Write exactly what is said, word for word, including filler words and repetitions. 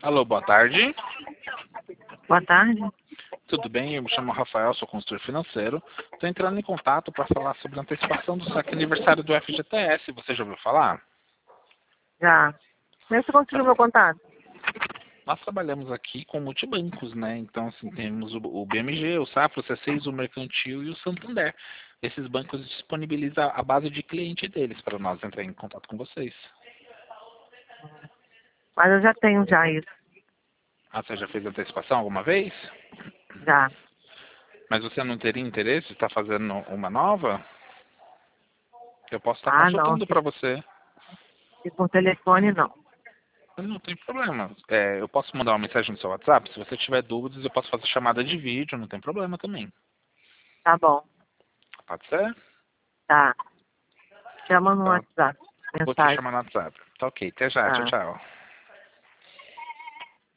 Alô, boa tarde. Boa tarde. Tudo bem? Eu me chamo Rafael, sou consultor financeiro. Estou entrando em contato para falar sobre a antecipação do saque aniversário do F G T S. Você já ouviu falar? Já. Como é que você conseguiu meu contato? Nós trabalhamos aqui com multibancos, né? Então, assim, temos o o B M G, o Safra, o C seis, o Mercantil e o Santander. Esses bancos disponibilizam a base de cliente deles para nós entrar em contato com vocês. Mas eu já tenho já isso. Ah, você já fez antecipação alguma vez? Já. Mas você não teria interesse de estar fazendo uma nova? Eu posso estar Ah, não. consultando para você. E por telefone, não. Não tem problema. É, eu posso mandar uma mensagem no seu WhatsApp. Se você tiver dúvidas, eu posso fazer chamada de vídeo. Não tem problema também. Tá bom. Pode ser? Tá. Chama no Então, WhatsApp. vou te Mensagem. chamar no WhatsApp. Tá ok. Até já. Tchau, Tá. tchau.